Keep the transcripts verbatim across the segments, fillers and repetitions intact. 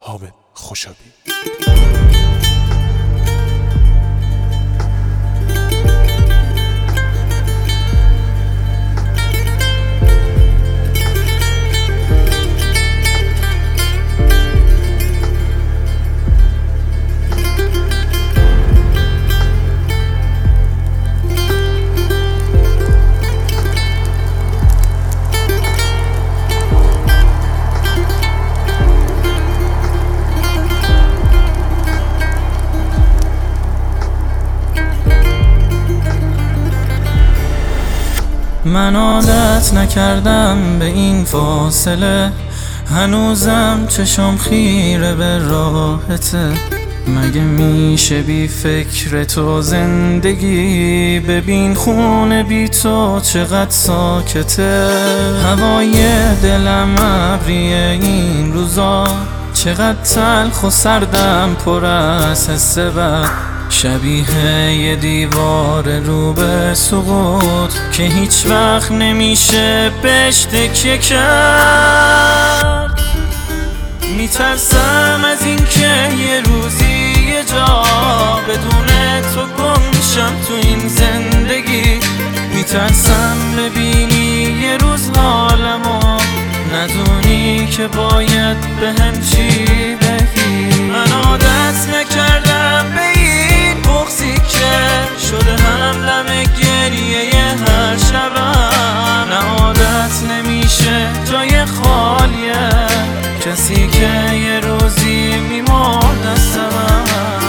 حامد خوشابی. من عادت نکردم به این فاصله، هنوزم چشم خیره به راحته. مگه میشه بی فکر تو زندگی؟ ببین خونه بی تو چقدر ساکته. هوای دلم ابریه این روزا، چقدر تلخ و سردم پر از حس بد. شبیه یه دیوار رو به سقوط که هیچ وقت نمیشه بهش تکیه کرد. میترسم از این که یه روزی یه جا بدون تو گمشم تو این زندگی. میترسم ببینی یه روز حالمو ندونی که باید به هم چی بگی. من عادت نکردم به این بغضی که شده هملم گریه هر شبم. نه عادت نمیشه جای خالیه کسی که یه روزی میمرد دستم.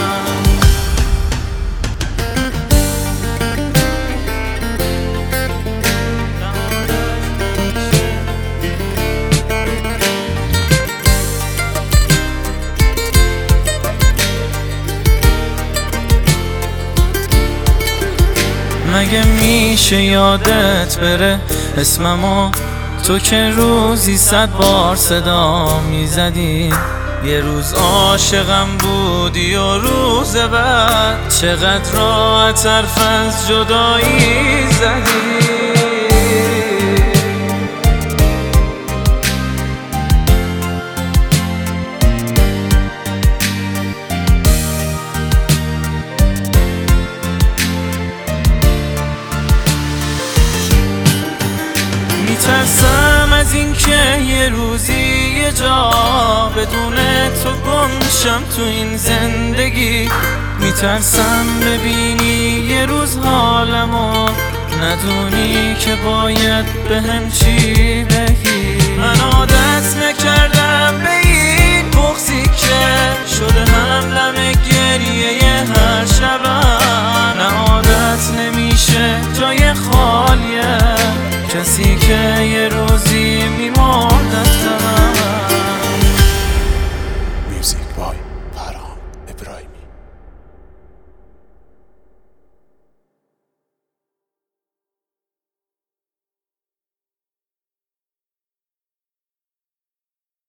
مگه میشه یادت بره اسممو؟ تو که روزی صد بار صدا میزدی. یه روز عاشقم بودی و روز بعد چقدر راحت حرف از جدایی زدی. میترسم از این که یه روزی یه جا بدون تو گمشم تو این زندگی. میترسم ببینی یه روز حالمو ندونی که باید به هم چی بگی. من عادت نکردم به این بغضی که شده هملم گریه هر شبم. نه عادت نمیشه جای خالیه کسی که